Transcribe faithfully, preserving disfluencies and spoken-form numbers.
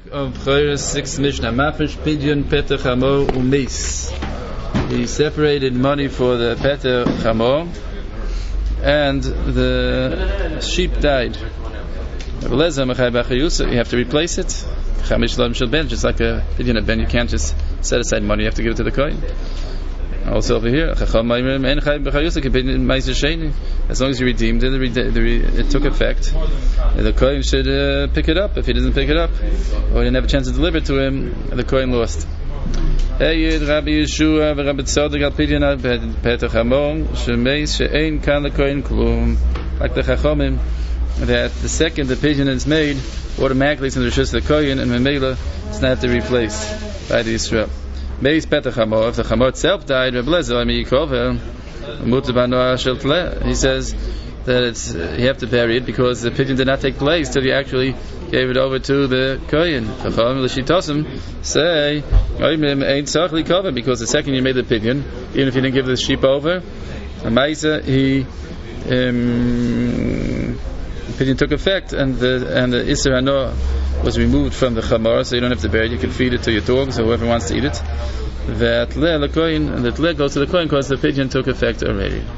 of Chayres, sixth Mishnah. Mafish Pidyon Petach Hamo Umis. He separated money for the Petach Hamo, and the sheep died. You have to replace it. Just like a Pidyon Ben, you can't just set aside money, you have to give it to the Kohen. Also over here, as long as you redeemed it, it took effect. The Kohen should uh, pick it up. If he doesn't pick it up, or he didn't have a chance to deliver it to him, the Kohen lost. Like the Chachamim, that the second the pigeon is made, automatically it's in the Rishus of the Kohen, and Memela it's not to replace by the Yisrael. Meis Petach Hamo, if the Hamo itself died, he says that it's uh, you have to bury it because the pigeon did not take place till you actually gave it over to the Kohen. Say, because the second you made the pigeon, even if you didn't give the sheep over, he um, the pigeon took effect, and the and the Isser Hano was removed from the chamar, so you don't have to bury it. You can feed it to your dogs or whoever wants to eat it. That le le kohen, and that le goes to the kohen because the pigeon took effect already.